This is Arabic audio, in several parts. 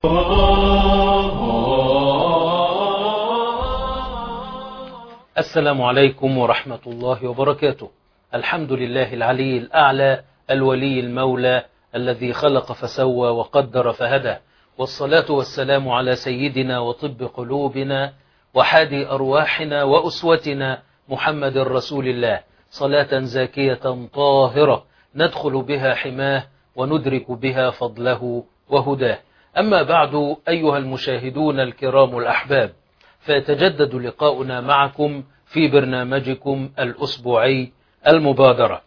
السلام عليكم ورحمة الله وبركاته. الحمد لله العلي الأعلى الولي المولى الذي خلق فسوى وقدر فهدى، والصلاة والسلام على سيدنا وطب قلوبنا وحادي أرواحنا وأسوتنا محمد رسول الله، صلاة زاكية طاهرة ندخل بها حماه وندرك بها فضله وهداه. أما بعد، أيها المشاهدون الكرام الأحباب، فيتجدد لقاؤنا معكم في برنامجكم الأسبوعي المبادرة.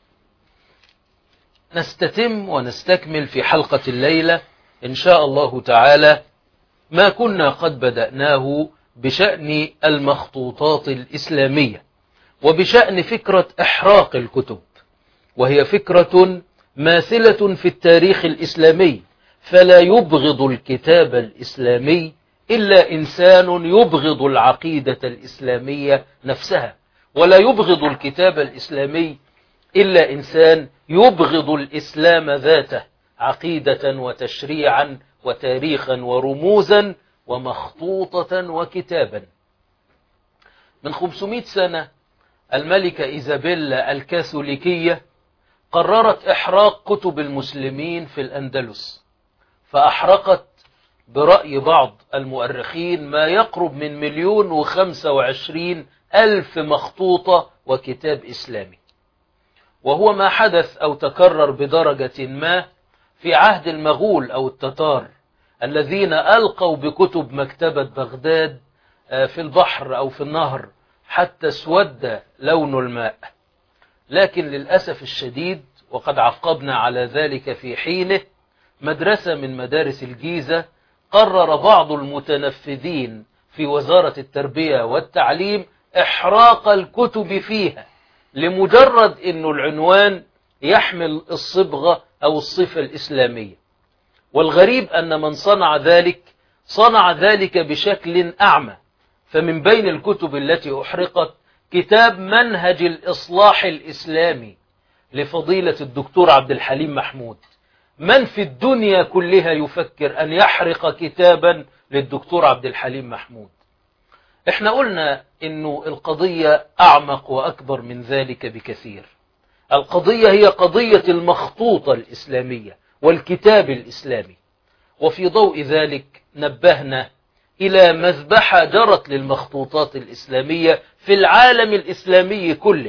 نستتم ونستكمل في حلقة الليلة إن شاء الله تعالى ما كنا قد بدأناه بشأن المخطوطات الإسلامية وبشأن فكرة إحراق الكتب، وهي فكرة ماثلة في التاريخ الإسلامي، فلا يبغض الكتاب الإسلامي إلا إنسان يبغض العقيدة الإسلامية نفسها، ولا يبغض الكتاب الإسلامي إلا إنسان يبغض الإسلام ذاته عقيدة وتشريعا وتاريخا ورموزا ومخطوطة وكتابا. من 500 سنة الملكة إيزابيلا الكاثوليكية قررت إحراق كتب المسلمين في الأندلس، فأحرقت برأي بعض المؤرخين ما يقرب من 1,025,000 مخطوطة وكتاب إسلامي، وهو ما حدث أو تكرر بدرجة ما في عهد المغول أو التتار الذين ألقوا بكتب مكتبة بغداد في البحر أو في النهر حتى اسود لون الماء. لكن للأسف الشديد، وقد عقبنا على ذلك في حينه، مدرسة من مدارس الجيزة قرر بعض المتنفذين في وزارة التربية والتعليم إحراق الكتب فيها لمجرد أن العنوان يحمل الصبغة أو الصفة الإسلامية. والغريب أن من صنع ذلك بشكل أعمى. فمن بين الكتب التي أحرقت كتاب منهج الإصلاح الإسلامي لفضيلة الدكتور عبد الحليم محمود. من في الدنيا كلها يفكر أن يحرق كتابا للدكتور عبد الحليم محمود؟ احنا قلنا انه القضية اعمق واكبر من ذلك بكثير. القضية هي قضية المخطوطة الاسلامية والكتاب الاسلامي، وفي ضوء ذلك نبهنا الى مذبحة جرت للمخطوطات الاسلامية في العالم الاسلامي كله،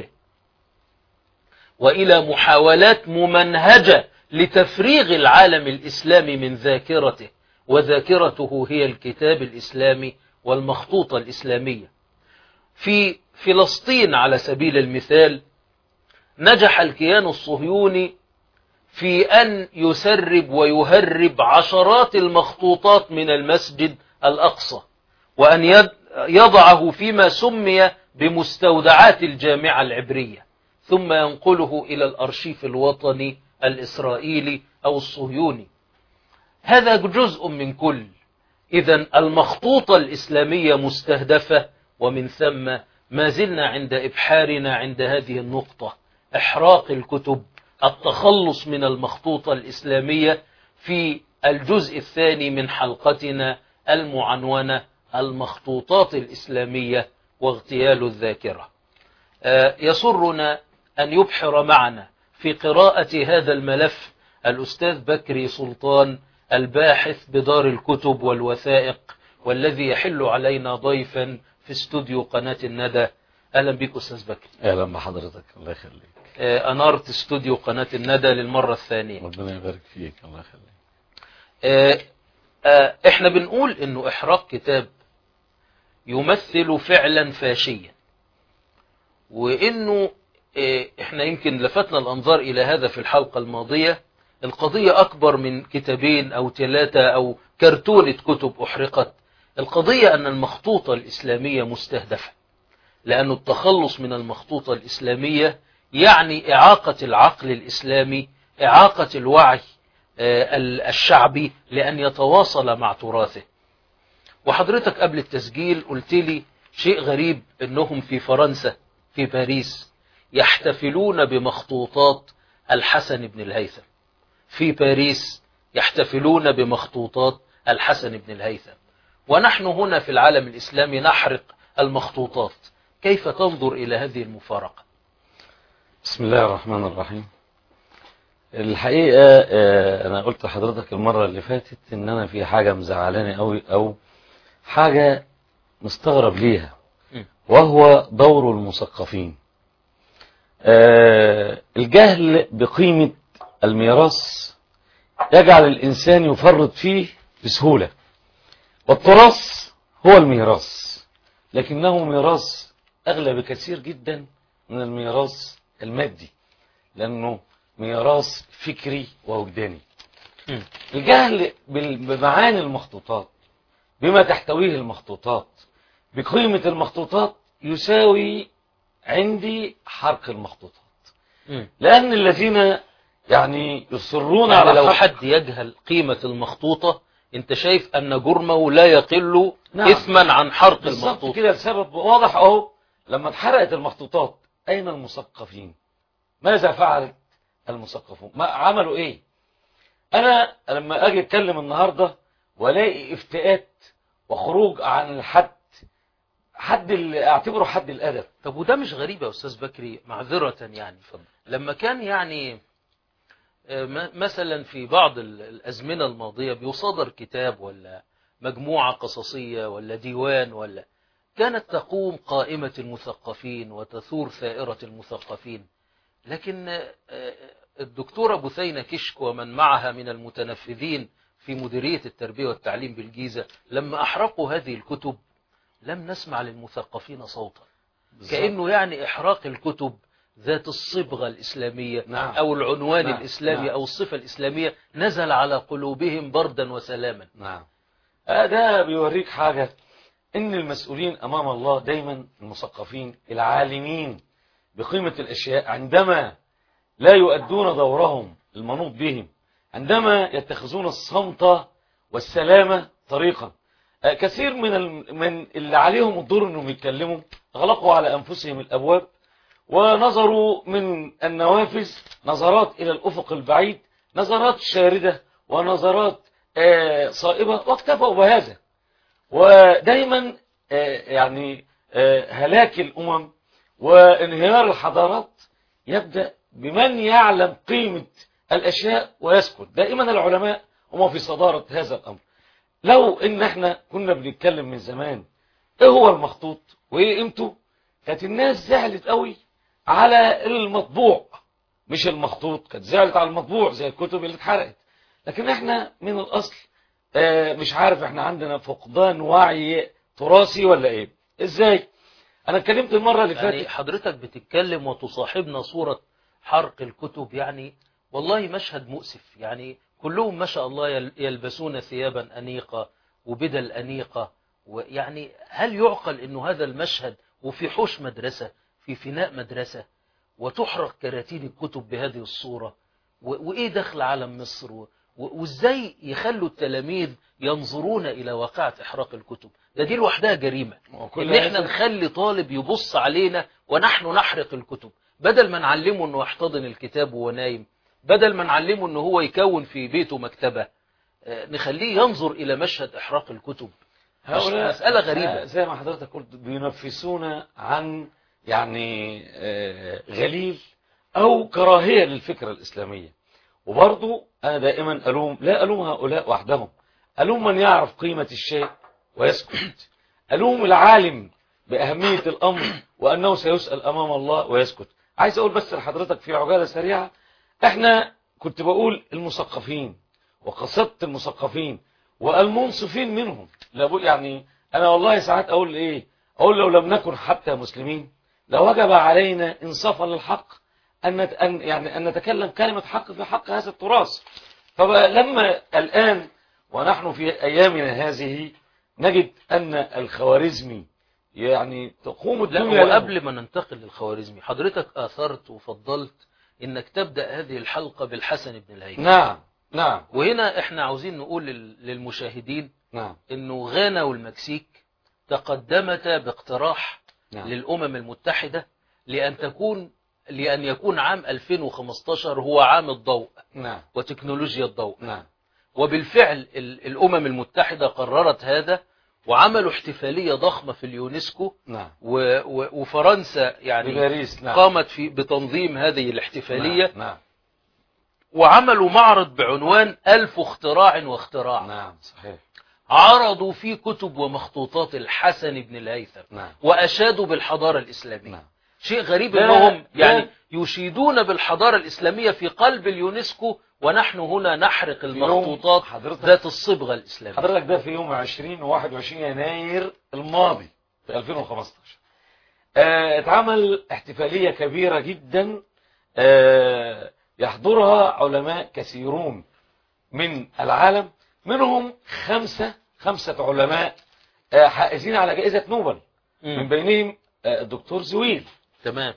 والى محاولات ممنهجة لتفريغ العالم الاسلامي من ذاكرته، وذاكرته هي الكتاب الاسلامي والمخطوطة الإسلامية. في فلسطين على سبيل المثال نجح الكيان الصهيوني في أن يسرب ويهرب عشرات المخطوطات من المسجد الأقصى، وأن يضعه فيما سمي بمستودعات الجامعة العبرية، ثم ينقله إلى الأرشيف الوطني الإسرائيلي أو الصهيوني. هذا جزء من كل. إذن المخطوطة الإسلامية مستهدفة، ومن ثم ما زلنا عند إبحارنا عند هذه النقطة: إحراق الكتب، التخلص من المخطوطة الإسلامية، في الجزء الثاني من حلقتنا المعنونة المخطوطات الإسلامية واغتيال الذاكرة. يسرنا أن يبحر معنا في قراءة هذا الملف الأستاذ بكري سلطان، الباحث بدار الكتب والوثائق، والذي يحل علينا ضيفا في استوديو قناة الندى. أهلا بك أستاذ بكري. أهلا بحضرتك، الله يخليك. أنارت استوديو قناة الندى للمرة الثانية. ربنا يبارك فيك، الله يخليك. احنا بنقول انه احراق كتاب يمثل فعلا فاشيا، وانه احنا يمكن لفتنا الانظار الى هذا في الحلقة الماضية. القضية أكبر من كتابين أو 3 أو كرتونة كتب أحرقت. القضية أن المخطوطة الإسلامية مستهدفة، لأن التخلص من المخطوطة الإسلامية يعني إعاقة العقل الإسلامي، إعاقة الوعي الشعبي لأن يتواصل مع تراثه. وحضرتك قبل التسجيل قلت لي شيء غريب، أنهم في فرنسا في باريس يحتفلون بمخطوطات الحسن بن الهيثم، في باريس يحتفلون بمخطوطات الحسن بن الهيثم، ونحن هنا في العالم الإسلامي نحرق المخطوطات. كيف تنظر إلى هذه المفارقة؟ بسم الله الرحمن الرحيم. الحقيقة أنا قلت لحضرتك المرة اللي فاتت إن أنا في حاجة مزعلاني أوي، أو حاجة مستغرب ليها، وهو دور المثقفين. الجهل بقيمة الميراث يجعل الإنسان يفرط فيه بسهولة، والتراث هو الميراث، لكنه ميراث أغلى بكثير جدا من الميراث المادي، لأنه ميراث فكري ووجداني. الجهل بمعاني المخطوطات، بما تحتويه المخطوطات، بقيمة المخطوطات، يساوي عندي حرق المخطوطات. لأن الذين يعني يصرون يعني على لو حد يجهل قيمة المخطوطة، انت شايف أن جرمه لا يقل إثما عن حرق المخطوطة كده. السبب واضح اهو. لما اتحرقت المخطوطات، أين المثقفين؟ ماذا فعل المثقفون؟ ما عملوا ايه؟ انا لما اجي اتكلم النهاردة والاقي افتئات وخروج عن حد اللي اعتبره حد الادب. طب وده مش غريب يا أستاذ بكري؟ معذرة يعني، لما كان يعني مثلا في بعض الأزمنة الماضية بيصدر كتاب ولا مجموعة قصصية ولا ديوان، ولا كانت تقوم قائمة المثقفين وتثور ثائرة المثقفين، لكن الدكتورة بثينة كشك ومن معها من المتنفذين في مديرية التربية والتعليم بالجيزة لما أحرقوا هذه الكتب لم نسمع للمثقفين صوتا. كأنه يعني إحراق الكتب ذات الصبغة الإسلامية أو العنوان الإسلامي أو الصفة الإسلامية نزل على قلوبهم بردا وسلاما. ده بيوريك حاجة، إن المسؤولين أمام الله دايما المثقفين العالمين بقيمة الأشياء، عندما لا يؤدون دورهم المنوط بهم، عندما يتخذون الصمت والسلامة طريقا. كثير من اللي عليهم الدور انهم يتكلموا اغلقوا على انفسهم الابواب، ونظروا من النوافذ نظرات الى الافق البعيد، نظرات شاردة ونظرات صائبة، واكتفوا بهذا. ودايما يعني هلاك الامم وانهيار الحضارات يبدأ بمن يعلم قيمة الاشياء ويسكت. دائما العلماء هم في صدارة هذا الامر. لو ان احنا كنا بنتكلم من زمان ايه هو المخطوط وايه قيمته، كانت الناس زعلت قوي على المطبوع مش المخطوط، كانت زعلت على المطبوع زي الكتب اللي اتحرقت. لكن احنا من الاصل مش عارف، احنا عندنا فقدان وعي تراثي ولا ايه؟ ازاي؟ انا اتكلمت المرة اللي فاتت، يعني حضرتك بتتكلم وتصاحبنا صورة حرق الكتب، يعني والله مشهد مؤسف. يعني كلهم ما شاء الله يلبسون ثيابا أنيقة وبدل أنيقة، ويعني هل يعقل أنه هذا المشهد وفي حوش مدرسة، في فناء مدرسة، وتحرق كراتين الكتب بهذه الصورة؟ وإيه دخل علم مصر؟ وإزاي يخلوا التلاميذ ينظرون إلى واقعة إحراق الكتب؟ دي لوحدها جريمة، إن إحنا نخلي طالب يبص علينا ونحن نحرق الكتب، بدل ما نعلمه أنه يحتضن الكتاب وهو نايم، بدل ما نعلمه أنه هو يكون في بيته مكتبة، نخليه ينظر إلى مشهد إحراق الكتب. هؤلاء مسألة غريبة. زي ما حضرتك قلت بينفسون عن يعني غليل أو كراهية للفكرة الإسلامية. وبرضو أنا دائما لا ألوم هؤلاء وحدهم، ألوم من يعرف قيمة الشيء ويسكت، ألوم العالم بأهمية الأمر وأنه سيسأل أمام الله ويسكت. عايز أقول بس لحضرتك في عجالة سريعة، احنا كنت بقول المثقفين وقصدت المثقفين والمنصفين منهم. يعني انا والله ساعات اقول ايه، اقول لو لم نكن حتى مسلمين لوجب علينا انصافا للحق ان نتكلم كلمة حق في حق هذا التراث. فلما الان ونحن في ايامنا هذه نجد ان الخوارزمي يعني تقوم الدنيا. وقبل ما ننتقل للخوارزمي، حضرتك اثرت وفضلت انك تبدأ هذه الحلقة بالحسن بن الهيثم. نعم. وهنا احنا عاوزين نقول للمشاهدين انه غانا والمكسيك تقدمتا باقتراح للأمم المتحدة لأن يكون عام 2015 هو عام الضوء وتكنولوجيا الضوء. وبالفعل الأمم المتحدة قررت هذا وعملوا احتفالية ضخمة في اليونسكو. نعم. وفرنسا يعني بباريس. نعم. قامت بتنظيم هذه الاحتفالية. نعم. نعم. وعملوا معرض بعنوان 1000 اختراع واختراع. نعم صحيح. عرضوا فيه كتب ومخطوطات الحسن بن الهيثم. نعم. وأشادوا بالحضارة الإسلامية. نعم. شيء غريب أنهم يعني يشيدون بالحضارة الإسلامية في قلب اليونسكو، ونحن هنا نحرق المخطوطات ذات الصبغة الإسلامية. حضرتك ده في يوم 20 و21 يناير الماضي في 2015 اتعمل احتفالية كبيرة جدا يحضرها علماء كثيرون من العالم، منهم خمسة علماء حائزين على جائزة نوبل، من بينهم الدكتور زويل. تمام.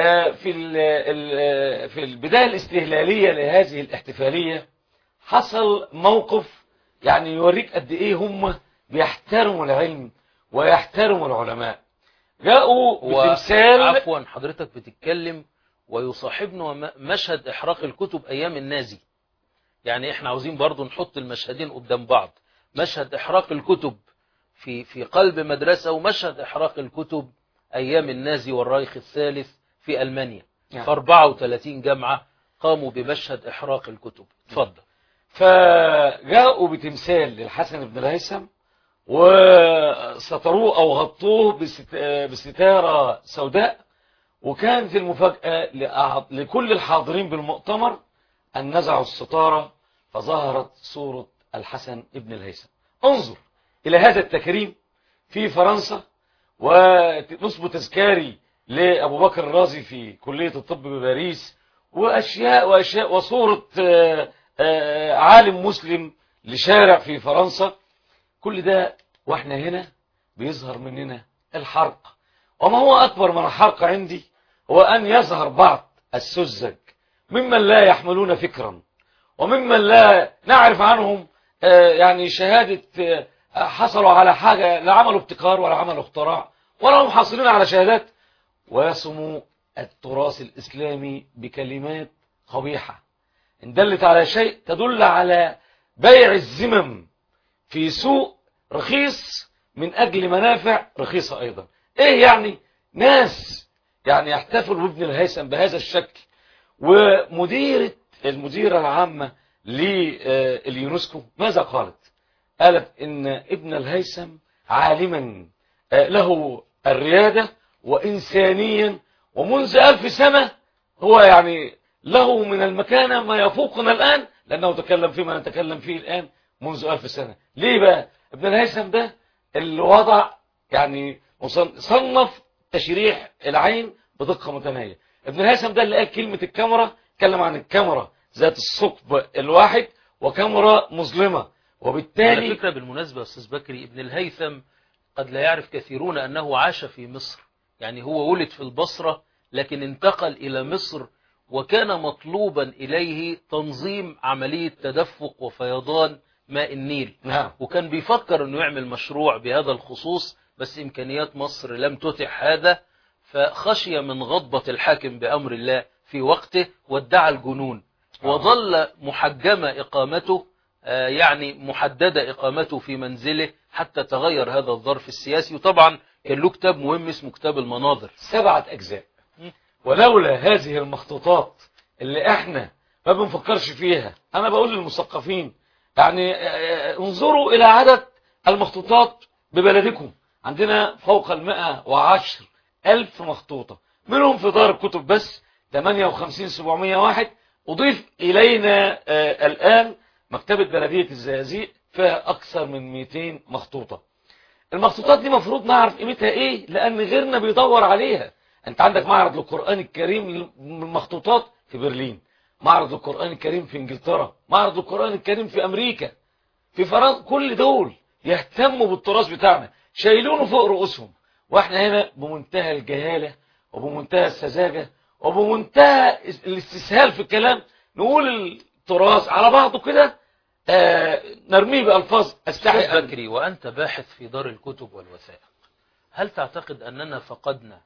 في البداية الاستهلالية لهذه الاحتفالية حصل موقف يعني يوريك قد ايه هم بيحترموا العلم ويحترموا العلماء. جاءوا بتمثال. عفوا حضرتك بتتكلم ويصاحبنا مشهد احراق الكتب ايام النازي، يعني احنا عاوزين برضو نحط المشهدين قدام بعض، مشهد احراق الكتب في قلب مدرسة، ومشهد احراق الكتب ايام النازي والرايخ الثالث في ألمانيا. في 34 جامعة قاموا بمشهد احراق الكتب. اتفضل. فجاءوا بتمثال للحسن بن الهيثم وسطروه او غطوه بستارة سوداء، وكانت المفاجأة لكل الحاضرين بالمؤتمر أن نزعوا الستارة فظهرت صورة الحسن بن الهيثم. انظر إلى هذا التكريم في فرنسا، ونصب تذكاري لأبو بكر الرازي في كلية الطب بباريس، وأشياء وصورة عالم مسلم لشارع في فرنسا. كل ده واحنا هنا بيظهر مننا الحرق. وما هو أكبر من الحرق عندي هو أن يظهر بعض السذج ممن لا يحملون فكرا، وممن لا نعرف عنهم يعني شهادة حصلوا على حاجة، لا عملوا ابتكار ولا عملوا اختراع ولا هم حاصلين على شهادات، ويصموا التراث الإسلامي بكلمات قبيحة إن دلت على شيء تدل على بيع الذمم في سوق رخيص من أجل منافع رخيصة أيضا. إيه يعني ناس يعني يحتفلوا بابن الهيثم بهذا الشكل، المديرة العامة لليونسكو ماذا قالت؟ قالت إن ابن الهيثم عالما له الريادة وإنسانيا، ومنذ 1000 سنة هو يعني له من المكانة ما يفوقنا الآن، لأنه تكلم فيما نتكلم فيه الآن منذ 1000 سنة. ليه بقى؟ ابن الهيثم ده اللي وضع يعني صنف تشريح العين بدقة متناهية. ابن الهيثم ده اللي قال كلمة الكاميرا، اتكلم عن الكاميرا ذات الثقب الواحد وكاميرا مظلمة. وبالتالي على فكرة بالمناسبة أستاذ بكري، ابن الهيثم قد لا يعرف كثيرون أنه عاش في مصر، يعني هو ولد في البصرة لكن انتقل إلى مصر، وكان مطلوبا إليه تنظيم عملية تدفق وفيضان ماء النيل. نعم. وكان بيفكر أنه يعمل مشروع بهذا الخصوص، بس إمكانيات مصر لم تتح هذا، فخشي من غضبة الحاكم بأمر الله في وقته وادعى الجنون، وظل محجمة إقامته، يعني محددة إقامته في منزله حتى تغير هذا الظرف السياسي. وطبعا كان له كتاب مهم اسمه كتاب المناظر 7 أجزاء. ولولا هذه المخطوطات اللي احنا ما بنفكرش فيها، أنا بقول للمثقفين يعني انظروا إلى عدد المخطوطات ببلدكم. عندنا فوق 110,000 مخطوطة، منهم في دار الكتب بس 58,701. أضيف إلينا الآن مكتبة بلدية الزقازيق فيها أكثر من 200 مخطوطة. المخطوطات دي مفروض نعرف قيمتها إيه، لأن غيرنا بيدور عليها. أنت عندك معرض للقرآن الكريم للمخطوطات في برلين، معرض للقرآن الكريم في إنجلترا، معرض للقرآن الكريم في أمريكا، في فرنسا. كل دول يهتموا بالتراث بتاعنا، شايلونه فوق رؤوسهم، واحنا هنا بمنتهى الجهالة وبمنتهى السذاجة وبمنتهى الاستسهال في الكلام نقول التراث على بعضه كده، نرميه بألفاظ أستحي. بكري، وأنت باحث في دار الكتب والوثائق، هل تعتقد أننا فقدنا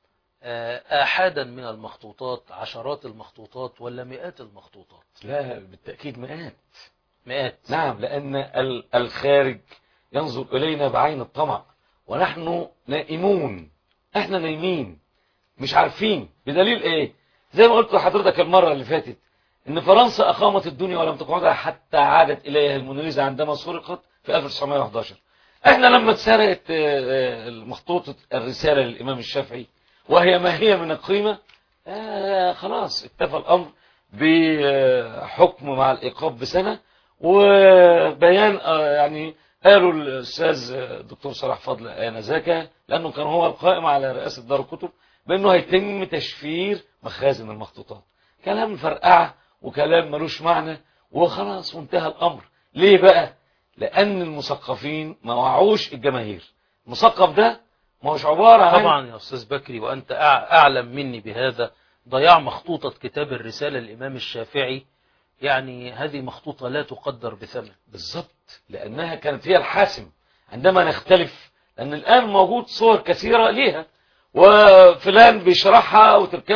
آحادا من المخطوطات، عشرات المخطوطات ولا مئات المخطوطات؟ لا بالتأكيد مئات. مئات. نعم، لأن الخارج ينظر إلينا بعين الطمع، ونحن نائمون، احنا نايمين مش عارفين. بدليل ايه؟ زي ما قلت لحضرتك المرة اللي فاتت، ان فرنسا اقامت الدنيا ولم تقعدها حتى عادت اليها الموناليزا عندما سرقت في 1911. احنا لما اتسرقت مخطوطة الرسالة للامام الشافعي وهي ما هي من القيمة، خلاص اكتفى الامر بحكم مع الايقاف بسنة، وبيان يعني قالوا الاستاذ الدكتور صلاح فضل انذاك، لانه كان هو القائم على رئاسة دار الكتب، بانه هيتم تشفير مخازن المخطوطات. كلام فرقعه وكلام ملوش معنى وخلاص وانتهى الامر. ليه بقى؟ لان المثقفين ما وعوش الجماهير. المثقف ده ما هوش عباره عن، طبعا يا استاذ بكري وانت اعلم مني بهذا، ضياع مخطوطة كتاب الرسالة للامام الشافعي، يعني هذه مخطوطة لا تقدر بثمن. بالضبط، لانها كانت هي الحاسم عندما نختلف، لان الان موجود صور كثيره ليها، وفلان بيشرحها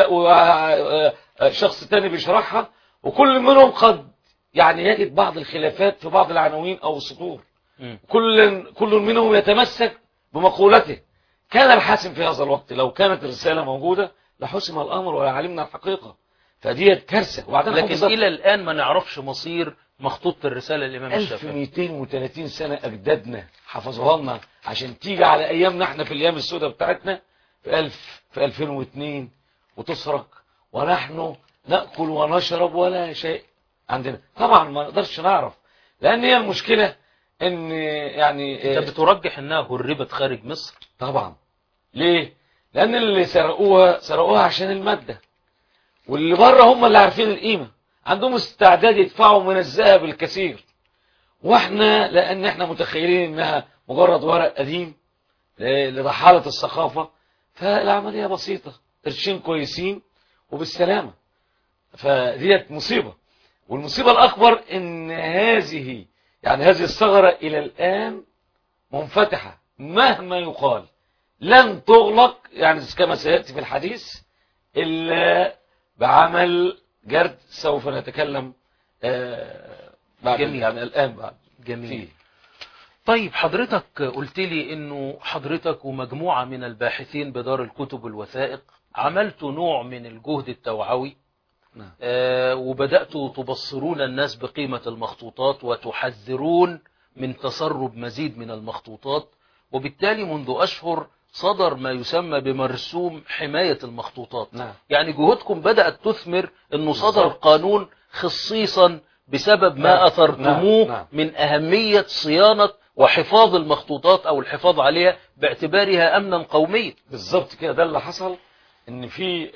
وشخص تاني بيشرحها، وكل منهم قد يعني يجد بعض الخلافات في بعض العناوين او السطور. كل منهم يتمسك بمقولته. كان الحاسم في هذا الوقت لو كانت الرسالة موجودة لحسم الامر ولعلمنا الحقيقة. فدي كارثة. لكن الى الان ما نعرفش مصير مخطوطة الرسالة للامام الشافعي. 1230 سنة اجدادنا حفظوها لنا عشان تيجي على ايامنا احنا في الايام السوداء بتاعتنا في 2002 وتسرق، ونحن نأكل ونشرب ولا شيء عندنا. طبعا ما نقدرش نعرف، لان هي المشكلة ان يعني انت بترجح انها هربت خارج مصر؟ طبعا. ليه؟ لان اللي سرقوها عشان المادة، واللي بره هم اللي عارفين القيمة، عندهم استعداد يدفعوا من الذهب الكثير، واحنا لان احنا متخيلين انها مجرد ورق قديم لرحالة الثقافة، فالعملية بسيطة، قرشين كويسين وبالسلامة. فديت مصيبة. والمصيبة الأكبر إن هذه الثغرة إلى الآن منفتحة، مهما يقال لن تغلق، يعني كما سيأتي في الحديث، إلا بعمل جرد سوف نتكلم بعد جميل. يعني الآن بعد. جميل فيه. طيب حضرتك قلت لي انه حضرتك ومجموعة من الباحثين بدار الكتب والوثائق عملتوا نوع من الجهد التوعوي، نعم. وبدأتوا تبصرون الناس بقيمة المخطوطات وتحذرون من تسرب مزيد من المخطوطات، وبالتالي منذ أشهر صدر ما يسمى بمرسوم حماية المخطوطات. نعم. يعني جهودكم بدأت تثمر أنه صدر قانون خصيصا بسبب ما أثرتموه نعم. من أهمية صيانة وحفاظ المخطوطات أو الحفاظ عليها باعتبارها أمنا قوميا. بالظبط كده، ده اللي حصل. ان في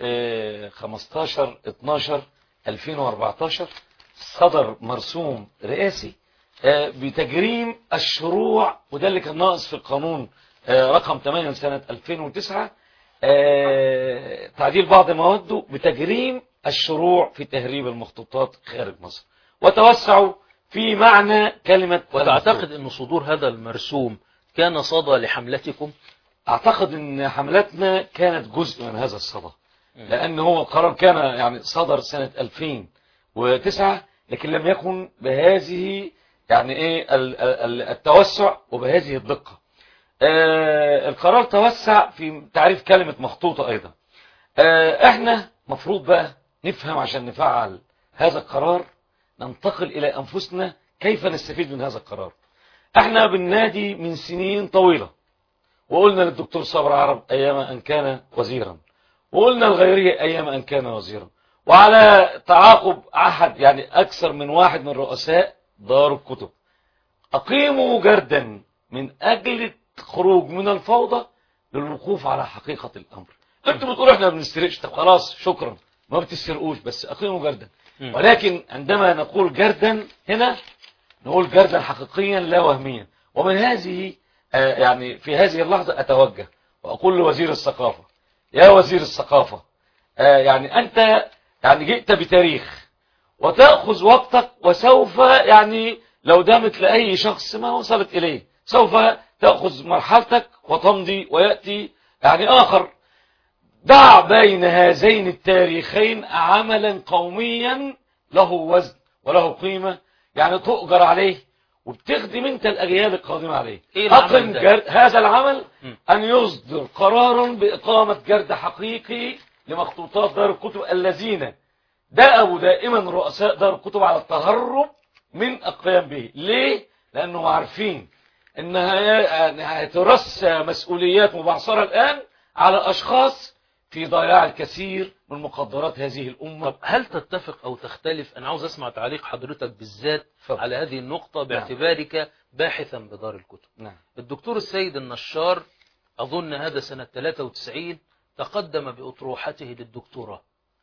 15/12/2014 صدر مرسوم رئاسي بتجريم الشروع، وده اللي كان ناقص في القانون رقم 8 سنة 2009، تعديل بعض مواده بتجريم الشروع في تهريب المخطوطات خارج مصر، وتوسعوا في معنى كلمة. وتعتقد أن صدور هذا المرسوم كان صدى لحملتكم؟ اعتقد ان حملتنا كانت جزء من هذا الصدى، لان هو القرار كان يعني صدر سنة 2009، لكن لم يكن بهذه التوسع وبهذه الدقة. القرار توسع في تعريف كلمة مخطوطة ايضا. احنا مفروض بقى نفهم عشان نفعل هذا القرار، ننتقل الى انفسنا كيف نستفيد من هذا القرار. احنا بالنادي من سنين طويلة، وقلنا للدكتور صبري عرب أيام أن كان وزيرا، وقلنا الغيرية أيام أن كان وزيرا، وعلى تعاقب أحد أكثر من واحد من رؤساء دار الكتب، أقيموا جردا من أجل الخروج من الفوضى للوقوف على حقيقة الأمر. أنتوا بتقولوا إحنا ما بنسرقش، طب خلاص شكرا ما بتسرقوش، بس أقيموا جردا. ولكن عندما نقول جردا هنا نقول جردا حقيقيا لا وهميا. ومن هذه في هذه اللحظة أتوجه وأقول لوزير الثقافة، يا وزير الثقافة، أنت جئت بتاريخ وتأخذ وقتك، وسوف لو دامت لأي شخص ما وصلت إليه سوف تأخذ مرحلتك وتمضي ويأتي آخر. دع بين هذين التاريخين عملا قوميا له وزن وله قيمة يعني تؤجر عليه وبتخدم انت الاجيال القادمه عليه. إيه اقم هذا العمل ان يصدر قرار باقامه جرد حقيقي لمخطوطات دار الكتب الذين دأبوا دائما رؤساء دار الكتب على التهرب من القيام به. ليه؟ لانهم عارفين انها هترسى مسؤوليات مبعثره الان على اشخاص في ضياع الكثير من مقدرات هذه الأمة. طب هل تتفق أو تختلف؟ أنا عاوز أسمع تعليق حضرتك بالذات على هذه النقطة باعتبارك باحثا بدار الكتب. نعم. الدكتور السيد النشار أظن هذا سنة 93 تقدم بأطروحته للدكتوراه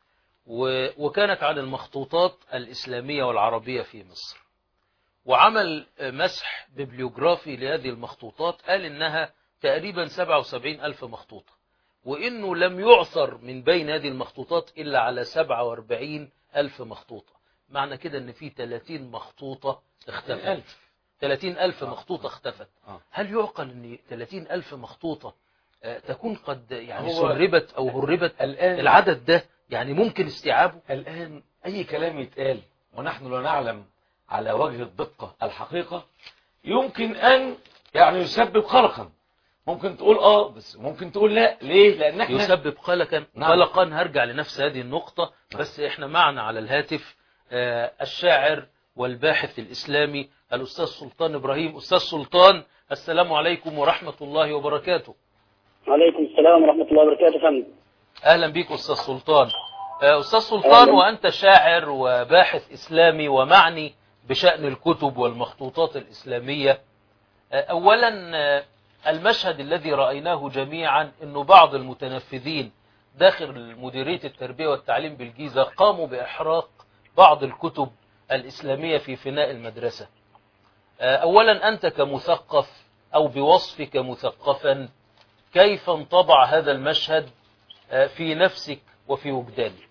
وكانت عن المخطوطات الإسلامية والعربية في مصر، وعمل مسح ببليوغرافي لهذه المخطوطات، قال إنها تقريبا 77,000 مخطوطة، وإنه لم يعثر من بين هذه المخطوطات إلا على 47,000 مخطوطة. معنى كده أن في 30 مخطوطة اختفت. 30,000 مخطوطة اختفت. هل يعقل أن 30,000 مخطوطة تكون قد يعني سربت أو هربت؟ العدد ده يعني ممكن استيعابه؟ الآن أي كلام يتقال ونحن لا نعلم على وجه الدقة الحقيقة يمكن أن يعني يسبب قلقا. ممكن تقول بس ممكن تقول لا. ليه؟ لأن احنا يسبب قلقا. هرجع لنفس هذه النقطة. بس احنا معنا على الهاتف الشاعر والباحث الإسلامي الأستاذ سلطان إبراهيم. أستاذ سلطان، السلام عليكم ورحمة الله وبركاته. وعليكم السلام ورحمة الله وبركاته. فندم أهلا بك أستاذ سلطان. أستاذ سلطان، وأنت شاعر وباحث إسلامي ومعني بشأن الكتب والمخطوطات الإسلامية. أولا المشهد الذي رأيناه جميعا أنه بعض المتنفذين داخل مديرية التربية والتعليم بالجيزة قاموا بإحراق بعض الكتب الإسلامية في فناء المدرسة. أولا أنت كمثقف أو بوصفك مثقفا كيف انطبع هذا المشهد في نفسك وفي وجدانك؟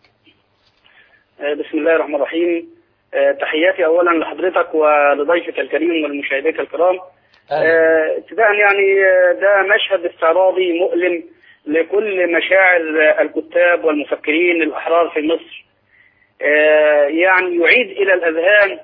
بسم الله الرحمن الرحيم. تحياتي أولا لحضرتك ولضيفك الكريم والمشاهديك الكرام. ابتداء يعني ده مشهد استعراضي مؤلم لكل مشاعر الكتاب والمفكرين الأحرار في مصر. يعني يعيد إلى الأذهان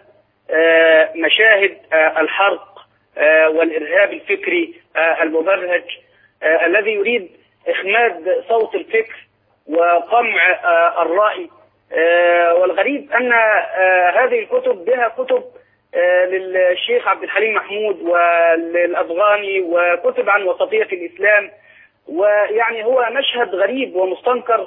مشاهد الحرق والإرهاب الفكري المبرهج الذي يريد إخماد صوت الفكر وقمع الرأي. والغريب أن هذه الكتب بها كتب للشيخ عبد الحليم محمود وللأفغاني وكتب عن وسطية الإسلام، ويعني هو مشهد غريب ومستنكر.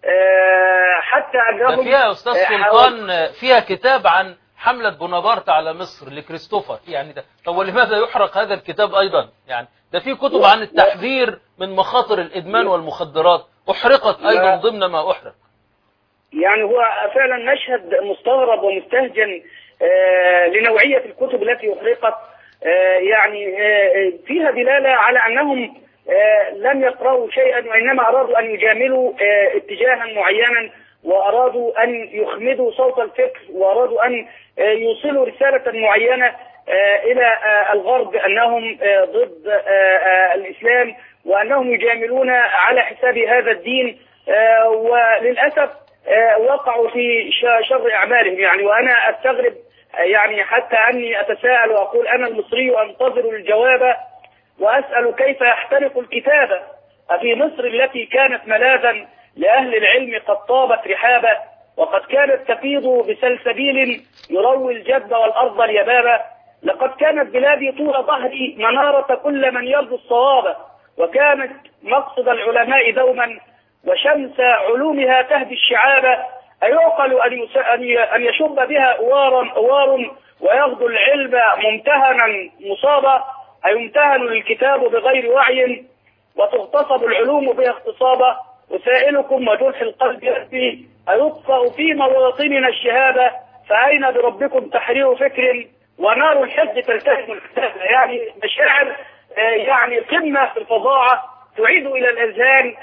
حتى أنهم فيها أستاذ سلطان فيها كتاب عن حملة بونابرت على مصر لكريستوفر، يعني ده طب ولماذا يحرق هذا الكتاب أيضا؟ يعني ده في كتب عن التحذير من مخاطر الإدمان والمخدرات أحرقت أيضا ضمن ما أحرق. يعني هو فعلا مشهد مستغرب ومستهجن لنوعية الكتب التي أحرقت. يعني فيها دلالة على أنهم لم يقرأوا شيئا وإنما أرادوا أن يجاملوا اتجاها معينا، وأرادوا أن يخمدوا صوت الفكر، وأرادوا أن يوصلوا رسالة معينة إلى الغرب أنهم ضد الإسلام وأنهم يجاملون على حساب هذا الدين. وللأسف وقعوا في شر أعمالهم. يعني وأنا أستغرب يعني حتى أني أتساءل وأقول أنا المصري أنتظر الجواب وأسأل كيف يحترق الكتابة في مصر التي كانت ملاذا لأهل العلم قد طابت رحابة، وقد كانت تفيض بسلسبيل يروي الجد والأرض اليبابة. لقد كانت بلادي طول ظهري منارة كل من يرجو الصواب، وكانت مقصد العلماء دوما وشمس علومها تهدي الشعاب. أيعقل أن يشب بها أوار ويغدو العلم ممتهنا مصابا؟ أيمتهن الكتاب بغير وعي وتغتصب العلوم بها اغتصابا؟ أسائلكم وجرح القلب يأتي أيطفأ في مواطننا الشهادة؟ فأين بربكم تحرير فكر ونار الحقد تلتهم الكتاب؟ يعني مشاعر يعني قمة في الفظاعة تعيد إلى الأذهان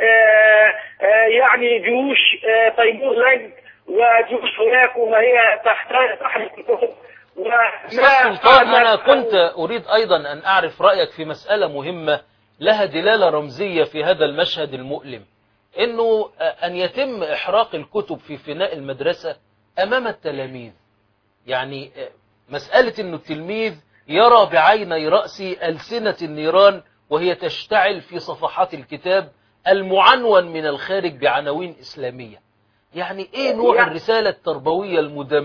يعني جيوش تيمور لنج وجيوش هناك وهي تحرق الكتب. أستاذ سلطان، أنا كنت أريد أيضا أن أعرف رأيك في مسألة مهمة لها دلالة رمزية في هذا المشهد المؤلم، إنه أن يتم إحراق الكتب في فناء المدرسة أمام التلاميذ. يعني مسألة أنه التلميذ يرى بعيني رأسي ألسنة النيران وهي تشتعل في صفحات الكتاب المعنون من الخارج بعناوين إسلامية. يعني إيه نوع الرسالة التربوية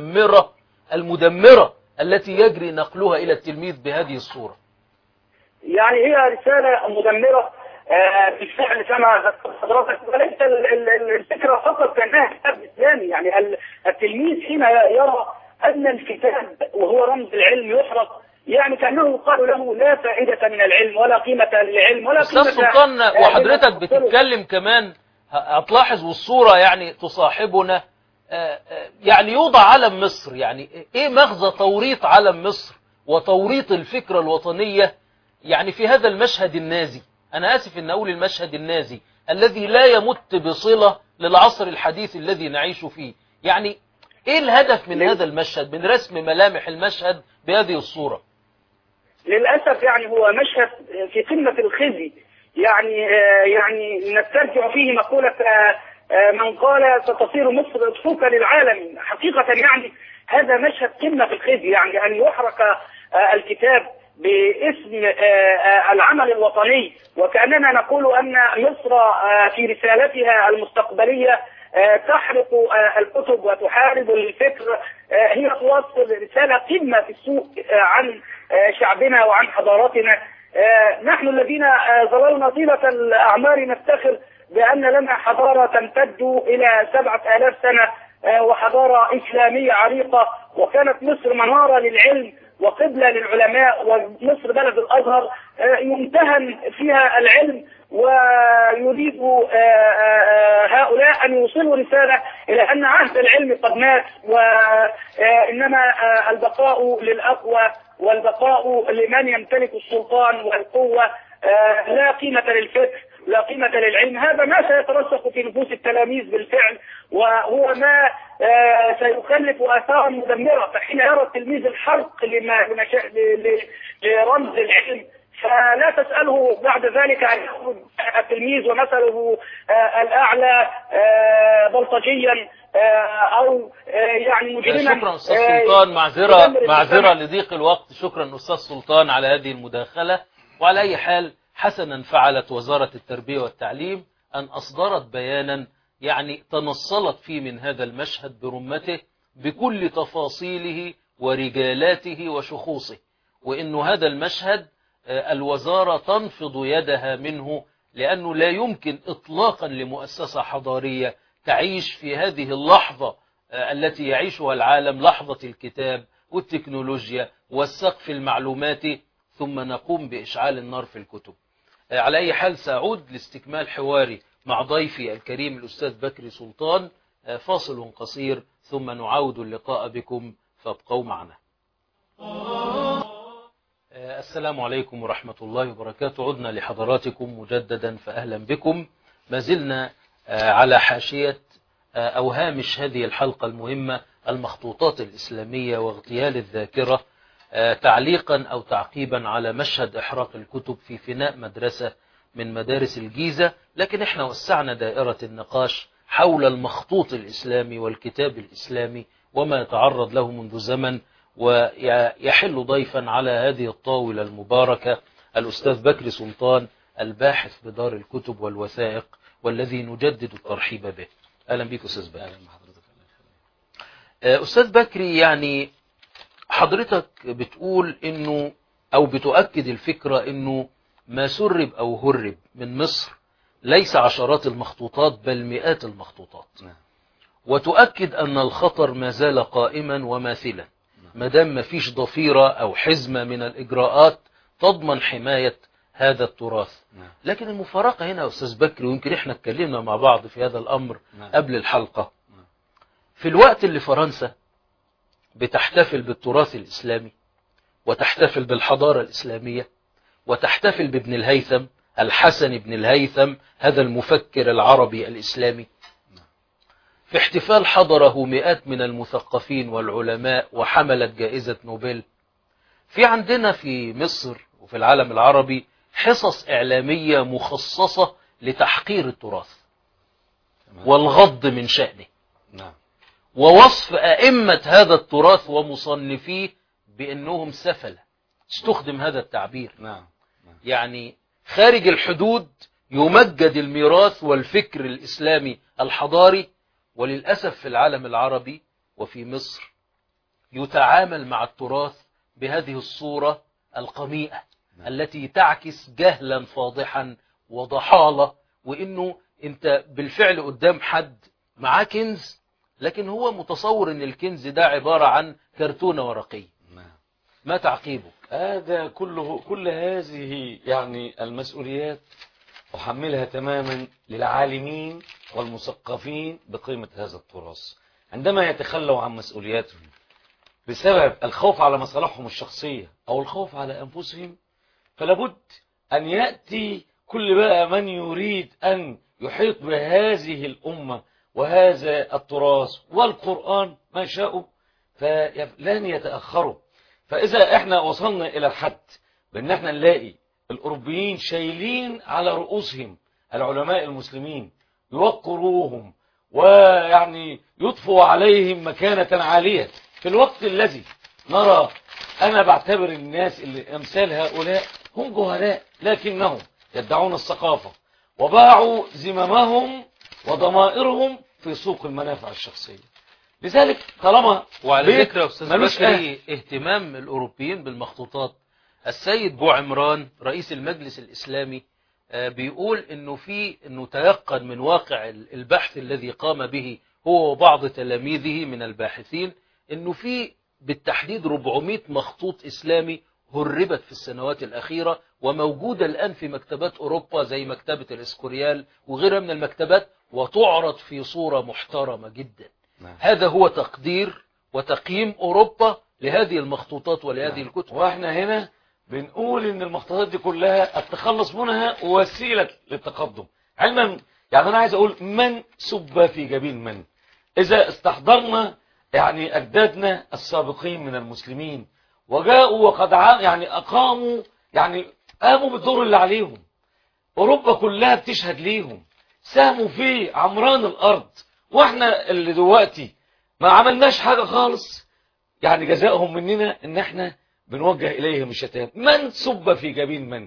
المدمرة التي يجري نقلها إلى التلميذ بهذه الصورة؟ يعني هي رسالة مدمرة بالفعل كما ذكرت حضرتك، وليس الفكرة فقط كأنها كتاب إسلامي. يعني التلميذ حين يرى أن الكتاب وهو رمز العلم يحرق، يعني كأنه يقال له لا فائدة من العلم ولا قيمة للعلم ولا قيمة. أستاذ سلطان، وحضرتك بتتكلم كمان هتلاحظ والصورة يعني تصاحبنا، يعني يوضع علم مصر. يعني إيه مغزى توريط علم مصر وتوريط الفكرة الوطنية يعني في هذا المشهد النازي؟ أنا آسف أن أقول المشهد النازي الذي لا يمت بصلة للعصر الحديث الذي نعيش فيه. يعني إيه الهدف من هذا المشهد، من رسم ملامح المشهد بهذه الصورة؟ للأسف يعني هو مشهد في قمة الخزي. يعني نسترجع فيه مقولة من قال ستصير مصر اضحوكا للعالم. حقيقة يعني هذا مشهد قمة الخزي، يعني أن يحرق الكتاب باسم العمل الوطني، وكأننا نقول أن مصر في رسالتها المستقبلية تحرق الكتب وتحارب الفكر. هي توصل رسالة قمة في السوء عن شعبنا وعن حضارتنا. نحن الذين ظللنا طيلة الأعمار نفتخر بأن لنا حضارة تمتد إلى 7000 سنة وحضارة إسلامية عريقة، وكانت مصر منارة للعلم وقبلة للعلماء، ومصر بلد الأزهر يمتهن فيها العلم. ويريد هؤلاء أن يوصلوا رسالة إلى أن عهد العلم قد مات، وإنما البقاء للأقوى والبقاء لمن يمتلك السلطان والقوة. لا قيمة للفكر، لا قيمة للعلم. هذا ما سيترسخ في نفوس التلاميذ بالفعل، وهو ما سيخلف آثارا مدمرة. فحين يرى التلميذ الحرق لرمز العلم فلا تسأله بعد ذلك أن يخرج التلميذ ومثله الأعلى بلطجيا أو يعني مجرما. شكرا أستاذ سلطان، معذرة لضيق الوقت. شكرا أستاذ سلطان على هذه المداخلة. وعلى أي حال حسنا فعلت وزارة التربية والتعليم أن أصدرت بيانا يعني تنصلت فيه من هذا المشهد برمته بكل تفاصيله ورجالاته وشخوصه، وإنه هذا المشهد الوزارة تنفض يدها منه، لأنه لا يمكن إطلاقا لمؤسسة حضارية تعيش في هذه اللحظة التي يعيشها العالم، لحظة الكتاب والتكنولوجيا والسقف المعلوماتي، ثم نقوم بإشعال النار في الكتب. على أي حال سأعود لاستكمال حواري مع ضيفي الكريم الأستاذ بكري سلطان. فاصل قصير ثم نعود اللقاء بكم، فابقوا معنا. السلام عليكم ورحمة الله وبركاته. عدنا لحضراتكم مجددا، فأهلا بكم. ما زلنا على حاشية أو هامش هذه الحلقة المهمة، المخطوطات الإسلامية واغتيال الذاكرة، تعليقا أو تعقيبا على مشهد إحراق الكتب في فناء مدرسة من مدارس الجيزة. لكن احنا وسعنا دائرة النقاش حول المخطوط الإسلامي والكتاب الإسلامي وما يتعرض له منذ زمن، ويحل ضيفا على هذه الطاولة المباركة الأستاذ بكري سلطان، الباحث بدار الكتب والوثائق والذي نجدد الترحيب به. أهلا بك أستاذ بكري. أهلا بحضرتك. أستاذ بكري، يعني حضرتك بتقول إنه أو بتؤكد الفكرة إنه ما سرب أو هرب من مصر ليس عشرات المخطوطات بل مئات المخطوطات، وتؤكد أن الخطر ما زال قائما وماثلا ما دام ما فيش ضفيرة أو حزمة من الإجراءات تضمن حماية هذا التراث. لكن المفارقة هنا أستاذ بكري، ويمكن إحنا اتكلمنا مع بعض في هذا الأمر قبل الحلقة، في الوقت اللي فرنسا بتحتفل بالتراث الإسلامي وتحتفل بالحضارة الإسلامية وتحتفل بابن الهيثم، الحسن بن الهيثم، هذا المفكر العربي الإسلامي، في احتفال حضره مئات من المثقفين والعلماء وحملت جائزة نوبل، في عندنا في مصر وفي العالم العربي حصص إعلامية مخصصة لتحقير التراث والغض من شأنه ووصف أئمة هذا التراث ومصنفيه بأنهم سفلة، استخدم هذا التعبير. نعم. يعني خارج الحدود يمجد الميراث والفكر الإسلامي الحضاري، وللأسف في العالم العربي وفي مصر يتعامل مع التراث بهذه الصورة القميئة التي تعكس جهلا فاضحا وضحالة، وإنه أنت بالفعل قدام حد معاه كنز، لكن هو متصور أن الكنز ده عبارة عن كرتونة ورقية. ما تعقيبك؟ هذا كل هذه يعني المسؤوليات أحملها تماما للعالمين والمثقفين بقيمة هذا التراث، عندما يتخلوا عن مسؤولياتهم بسبب الخوف على مصالحهم الشخصية أو الخوف على أنفسهم، فلابد أن يأتي كل بقى من يريد أن يحيط بهذه الأمة وهذا التراث والقرآن ما شاءوا، فلن يتأخروا. فإذا احنا وصلنا إلى الحد بأن احنا نلاقي الأوروبيين شايلين على رؤوسهم العلماء المسلمين يوقروهم ويعني يضفوا عليهم مكانة عالية، في الوقت الذي نرى، أنا بعتبر الناس اللي أمثال هؤلاء هم جهلاء لكنهم يدعون الثقافة وباعوا زمامهم وضمائرهم في سوق المنافع الشخصية. لذلك طالما وعلى ذكر يا أستاذ بكري اهتمام الأوروبيين بالمخطوطات، السيد بو عمران رئيس المجلس الإسلامي بيقول إنه تيقن من واقع البحث الذي قام به هو وبعض تلاميذه من الباحثين، إنه في بالتحديد 400 مخطوط إسلامي هربت في السنوات الأخيرة وموجودة الآن في مكتبات أوروبا زي مكتبة الإسكوريال وغيرها من المكتبات، وتعرض في صورة محترمة جدا. هذا هو تقدير وتقييم أوروبا لهذه المخطوطات ولهذه الكتب. وإحنا هنا بنقول إن المخطوطات دي كلها التخلص منها وسيلة للتقدم علما. يعني أنا عايز أقول من سب في جبين من، إذا استحضرنا يعني أجدادنا السابقين من المسلمين وجاءوا وقد يعني أقاموا، يعني قاموا بالدور اللي عليهم، أوروبا كلها بتشهد ليهم، ساهموا في عمران الأرض، واحنا اللي دلوقتي ما عملناش حاجة خالص، يعني جزائهم مننا ان احنا بنوجه اليهم الشتائم. من سب في جبين من؟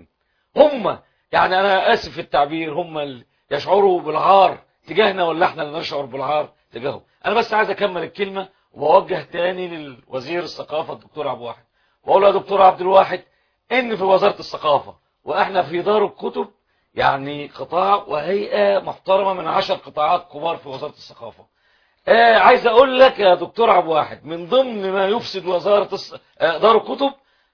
هم يعني انا اسف في التعبير، هم اللي يشعروا بالعار تجاهنا ولا احنا اللي نشعر بالعار تجاههم؟ انا بس عايز اكمل الكلمة وبوجه تاني للوزير الثقافة الدكتور عبد الواحد، واقول له يا دكتور عبد الواحد ان في وزارة الثقافة واحنا في دار الكتب يعني قطاع وهيئة محترمة من 10 قطاعات كبار في وزارة الثقافة. عايز اقول لك يا دكتور عبد الواحد، من ضمن ما يفسد وزارة دار الكتب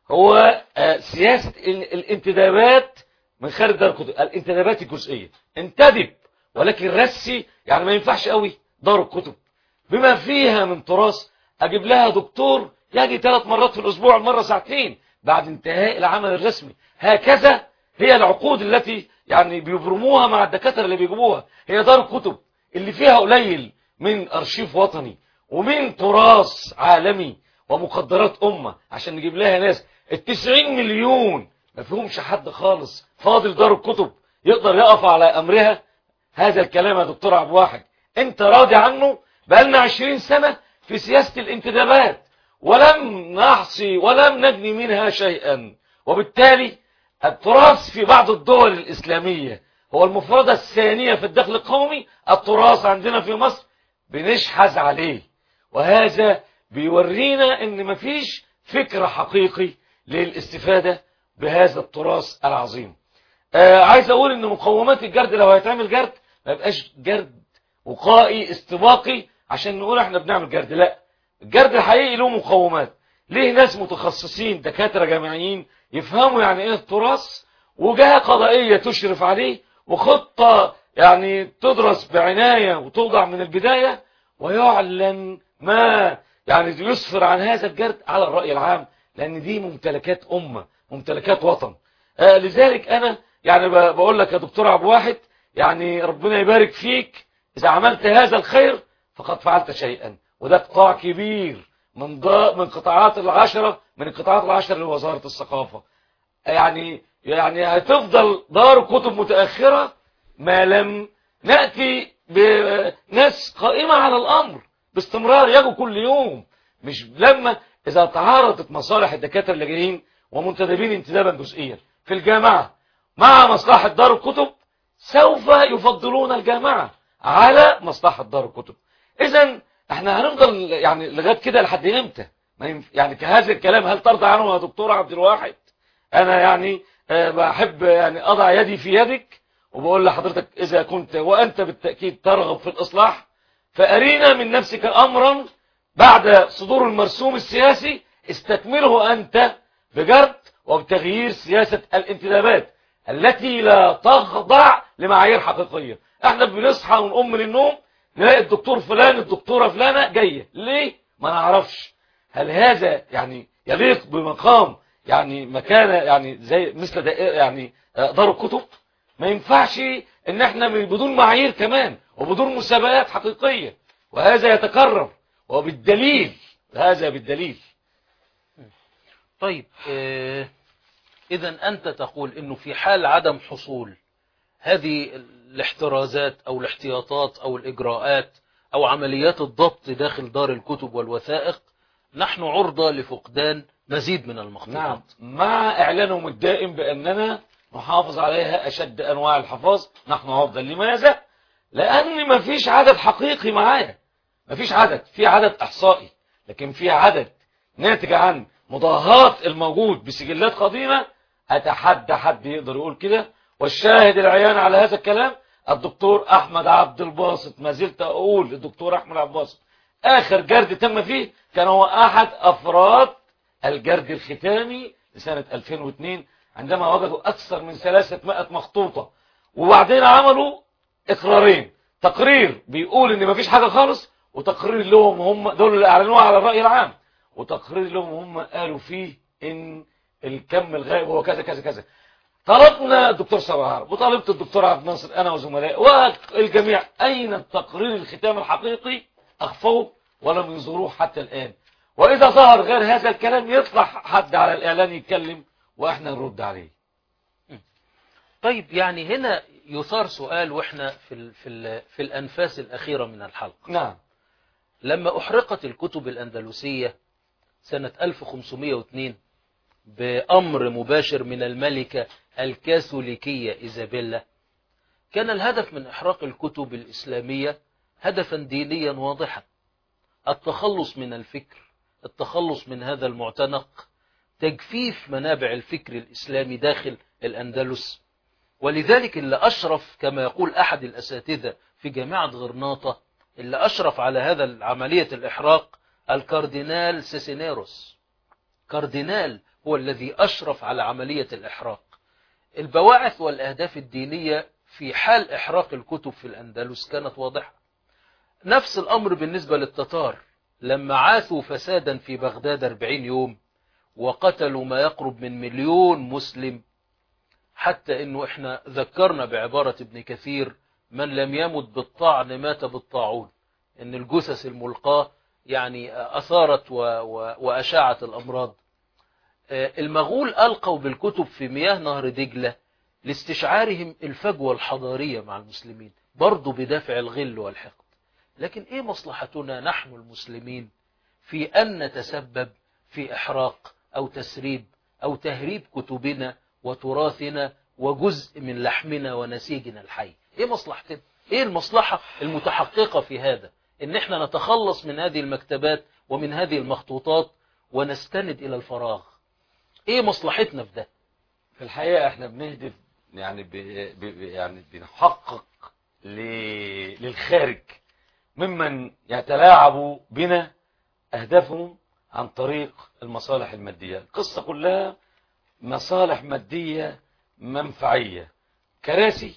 هو سياسة الانتدابات من خارج دار الكتب، الانتدابات الجزئية. انتدب ولكن رسي، يعني ما ينفعش قوي دار الكتب بما فيها من تراث اجيب لها دكتور يجي 3 مرات في الاسبوع، المرة ساعتين بعد انتهاء العمل الرسمي. هكذا هي العقود التي يعني بيبرموها مع الدكاترة اللي بيجيبوها. هي دار الكتب اللي فيها قليل من أرشيف وطني ومن تراث عالمي ومقدرات أمة عشان نجيب لها ناس. 90 مليون ما فيهمش حد خالص فاضل دار الكتب يقدر يقف على أمرها. هذا الكلام يا دكتور عبد الواحد انت راضي عنه؟ بقالنا 20 سنة في سياسة الانتدابات ولم نحصي ولم نجني منها شيئا، وبالتالي التراث في بعض الدول الإسلامية هو المفردة الثانية في الدخل القومي. التراث عندنا في مصر بنشحذ عليه، وهذا بيورينا ان مفيش فكر حقيقي للاستفادة بهذا التراث العظيم. عايز اقول ان مقومات الجرد لو هيتعمل جرد ما يبقاش جرد وقائي استباقي عشان نقول احنا بنعمل جرد، لا، الجرد الحقيقي له مقومات، ليه ناس متخصصين دكاترة جامعيين يفهموا يعني ايه التراث، وجهة قضائية تشرف عليه، وخطة يعني تدرس بعناية وتوضع من البداية، ويعلن ما يعني يسفر عن هذا الجرد على الرأي العام، لأن دي ممتلكات أمة، ممتلكات وطن. لذلك أنا يعني بقول لك يا دكتور عبد الواحد، يعني ربنا يبارك فيك، إذا عملت هذا الخير فقد فعلت شيئا، وده قطاع كبير من قطاعات العشرة، من القطاعات العشرة لوزارة الثقافة. يعني هتفضل دار كتب متأخرة ما لم نأتي بناس قائمة على الأمر باستمرار، يجوا كل يوم، مش لما إذا تعارضت مصالح الدكاترة اللي جايين ومنتدبين انتدابا جزئيا في الجامعة مع مصلحة دار الكتب، سوف يفضلون الجامعة على مصلحة دار الكتب. إذا احنا هنفضل يعني لغاية كده لحد امتى؟ يعني كهذا الكلام هل ترضى عنه يا دكتور عبد الواحد؟ أنا يعني بحب يعني أضع يدي في يدك وبقول لحضرتك إذا كنت وأنت بالتأكيد ترغب في الإصلاح فأرينا من نفسك أمرا بعد صدور المرسوم السياسي استكمله أنت بجرد وبتغيير سياسة الانتدابات التي لا تخضع لمعايير حقيقية. احنا بنصحى ونقوم من النوم نلاقي الدكتور فلان الدكتورة فلانة جاية، ليه؟ ما نعرفش. هل هذا يعني يليق بمقام يعني مكانة يعني زي مثل يعني دار الكتب؟ ما ينفعش ان احنا بدون معايير كمان وبدون مسابقات حقيقية، وهذا يتكرر وبالدليل هذا بالدليل. طيب إذا أنت تقول إنه في حال عدم حصول هذه الاحترازات أو الاحتياطات أو الإجراءات أو عمليات الضبط داخل دار الكتب والوثائق نحن عرضة لفقدان مزيد من المخطوطات. نعم، مع إعلانهم الدائم بأننا نحافظ عليها أشد أنواع الحفاظ، نحن عرضة. لماذا؟ لأن ما فيش عدد حقيقي معايا، ما فيش عدد، في عدد إحصائي لكن في عدد ناتج عن مضاهات الموجود بسجلات قديمة. أتحدى حد يقدر يقول كده، والشاهد العيان على هذا الكلام الدكتور أحمد عبد الباسط. ما زلت أقول الدكتور أحمد عبد الباسط آخر جرد تم فيه كان هو أحد أفراد الجرد الختامي لسنة 2002 عندما وجدوا أكثر من 300 مخطوطة، وبعدين عملوا إقرارين، تقرير بيقول إن مفيش حاجة خالص، وتقرير لهم هم دول اللي أعلنوها على الرأي العام، وتقرير لهم هم قالوا فيه إن الكم الغائب هو كذا كذا كذا. طلبنا الدكتور صباح وطالبت الدكتور عبد الناصر أنا وزملائي والجميع أين التقرير الختام الحقيقي؟ أخفوه ولم ينظروه حتى الآن. وإذا ظهر غير هذا الكلام يطلع حد على الإعلان يتكلم وإحنا نرد عليه. طيب يعني هنا يثار سؤال وإحنا في الأنفاس الأخيرة من الحلقة. نعم. لما أحرقت الكتب الأندلسية سنة 1502 بأمر مباشر من الملكة الكاثوليكية إيزابيلا، كان الهدف من إحراق الكتب الإسلامية هدفا دينيا واضحا: التخلص من الفكر، التخلص من هذا المعتنق، تجفيف منابع الفكر الإسلامي داخل الأندلس. ولذلك اللي أشرف كما يقول أحد الأساتذة في جامعة غرناطة، اللي أشرف على هذا عملية الإحراق الكاردينال سيسينيروس. كاردينال هو الذي أشرف على عملية الإحراق. البواعث والأهداف الدينية في حال إحراق الكتب في الأندلس كانت واضحة. نفس الأمر بالنسبة للتتار لما عاثوا فسادا في بغداد 40 يوم وقتلوا ما يقرب من 1,000,000 مسلم، حتى إنه إحنا ذكرنا بعبارة ابن كثير: من لم يمت بالطعن مات بالطاعون. إن الجثث الملقاة يعني أثارت وأشاعت الأمراض. المغول ألقوا بالكتب في مياه نهر دجلة لاستشعارهم الفجوة الحضارية مع المسلمين، برضو بدافع الغل والحقد. لكن إيه مصلحتنا نحن المسلمين في أن نتسبب في إحراق أو تسريب أو تهريب كتبنا وتراثنا وجزء من لحمنا ونسيجنا الحي؟ إيه مصلحتنا؟ إيه المصلحة المتحققة في هذا؟ إن إحنا نتخلص من هذه المكتبات ومن هذه المخطوطات ونستند إلى الفراغ. إيه مصلحتنا في ده؟ في الحقيقة إحنا بنهدف يعني يعني بنحقق للخارج ممن يتلاعبوا بنا أهدافهم عن طريق المصالح المادية. القصة كلها مصالح مادية منفعية، كراسي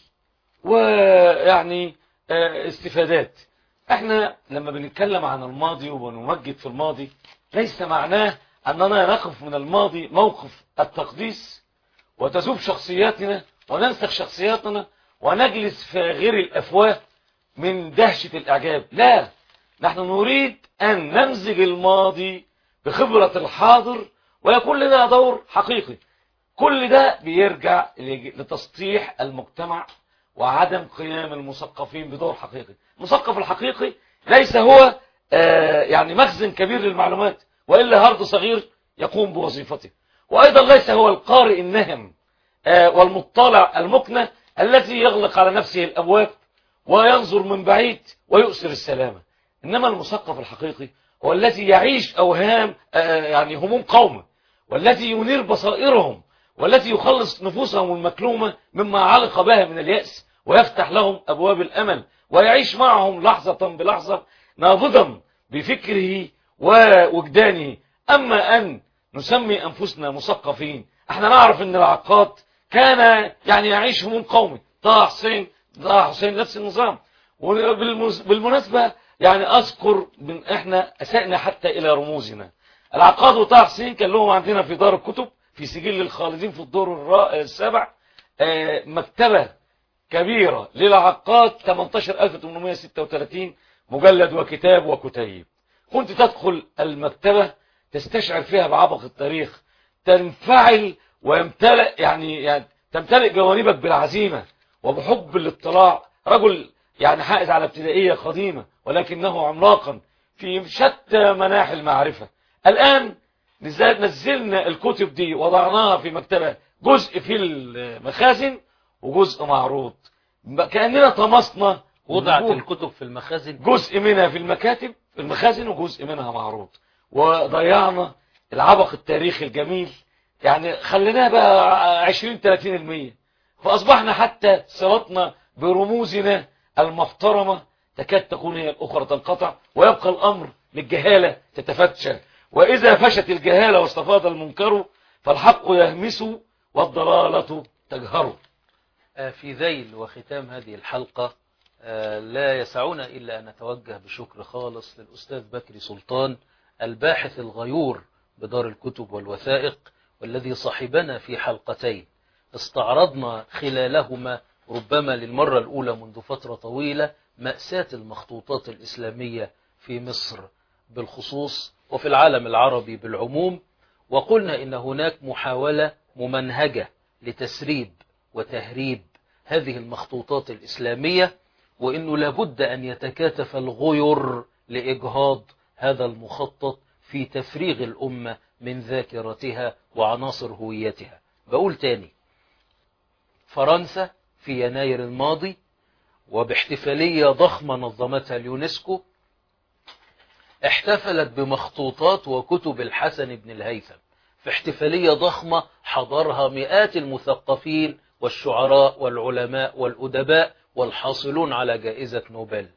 ويعني استفادات. احنا لما بنتكلم عن الماضي وبنمجد في الماضي ليس معناه أننا نقف من الماضي موقف التقديس وتذوب شخصياتنا وننسخ شخصياتنا ونجلس في غير الأفواه من دهشة الإعجاب. لا، نحن نريد أن نمزج الماضي بخبرة الحاضر ويكون لنا دور حقيقي. كل ده بيرجع لتسطيح المجتمع وعدم قيام المثقفين بدور حقيقي. المثقف الحقيقي ليس هو يعني مخزن كبير للمعلومات، وإلا هرد صغير يقوم بوظيفته. وأيضا ليس هو القارئ النهم والمطلع المكنة الذي يغلق على نفسه الأبواب وينظر من بعيد ويؤثر السلامة، إنما المثقف الحقيقي هو الذي يعيش أوهام يعني هموم قومه، والذي ينير بصائرهم، والذي يخلص نفوسهم المكلومة مما علق بها من اليأس، ويفتح لهم أبواب الأمل، ويعيش معهم لحظة بلحظة نابضا بفكره ووجدانه. أما أن نسمي أنفسنا مثقفين، احنا نعرف أن العقاد كان يعني يعيش هموم قومي. طه حسين نفس النظام. وبالمناسبة يعني أذكر من احنا أسأنا حتى إلى رموزنا. العقاد وطه حسين كان لهم عندنا في دار الكتب في سجل الخالدين في الدور السابع مكتبة كبيرة للعقاد 18836 مجلد وكتاب وكتيب. كنت تدخل المكتبة تستشعر فيها بعبق التاريخ، تنفعل ويمتلئ يعني تمتلئ جوانبك بالعزيمة وبحب الاطلاع. رجل يعني حائز على ابتدائية قديمة ولكنه عملاقا في شتى مناحي المعرفة. الآن نزلنا الكتب دي وضعناها في مكتبة، جزء في المخازن وجزء معروض، كأننا طمسنا. وضعت الكتب في المخازن، جزء منها في المخازن وجزء منها معروض، وضيعنا العبق التاريخي الجميل. يعني خليناه بقى 20-30%، فأصبحنا حتى صلتنا برموزنا المحترمة تكاد تكون هي الأخرى تنقطع، ويبقى الأمر للجهالة تتفتش. وإذا فشت الجهالة واستفاض المنكر فالحق يهمس والضلالة تجهر. في ذيل وختام هذه الحلقة لا يسعنا إلا أن نتوجه بشكر خالص للأستاذ بكري سلطان، الباحث الغيور بدار الكتب والوثائق، والذي صاحبنا في حلقتين استعرضنا خلالهما ربما للمرة الأولى منذ فترة طويلة مأساة المخطوطات الإسلامية في مصر بالخصوص وفي العالم العربي بالعموم. وقلنا إن هناك محاولة ممنهجة لتسريب وتهريب هذه المخطوطات الإسلامية، وإنه لابد أن يتكاتف الغير لإجهاض هذا المخطط في تفريغ الأمة من ذاكرتها وعناصر هويتها. بقول تاني، فرنسا في يناير الماضي وباحتفالية ضخمة نظمتها اليونسكو احتفلت بمخطوطات وكتب الحسن بن الهيثم في احتفالية ضخمة حضرها مئات المثقفين والشعراء والعلماء والأدباء والحاصلون على جائزة نوبل.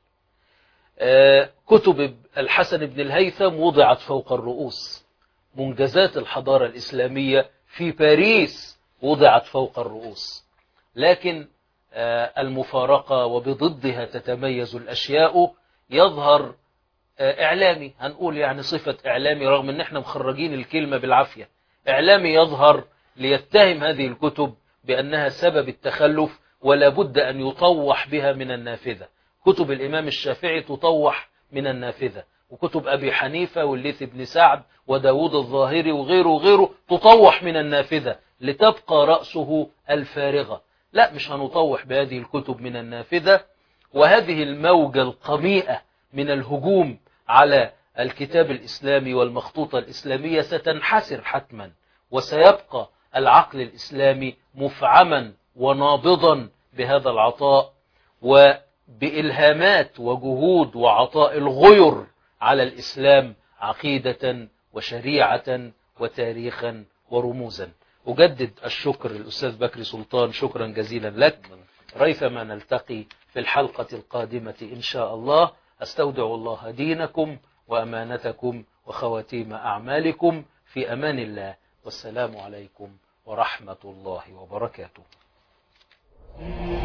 كتب الحسن بن الهيثم وضعت فوق الرؤوس. منجزات الحضارة الإسلامية في باريس وضعت فوق الرؤوس. لكن المفارقة وبضدها تتميز الأشياء. يظهر إعلامي، هنقول يعني صفة إعلامي رغم أن احنا مخرجين الكلمة بالعافية، إعلامي يظهر ليتهم هذه الكتب بأنها سبب التخلف ولا بد أن يطوح بها من النافذة. كتب الإمام الشافعي تطوح من النافذة، وكتب أبي حنيفة والليث بن سعد وداود الظاهري وغيره تطوح من النافذة لتبقى رأسه الفارغة. لا، مش هنطوح بهذه الكتب من النافذة. وهذه الموجة القميئة من الهجوم على الكتاب الإسلامي والمخطوطة الإسلامية ستنحسر حتما، وسيبقى العقل الإسلامي مفعما ونابضا بهذا العطاء وبإلهامات وجهود وعطاء الغير على الإسلام عقيدة وشريعة وتاريخا ورموزا. أجدد الشكر للأستاذ بكري سلطان، شكرا جزيلا لك. ريثما نلتقي في الحلقة القادمة إن شاء الله. أستودع الله دينكم وأمانتكم وخواتيم أعمالكم في أمان الله، والسلام عليكم ورحمة الله وبركاته.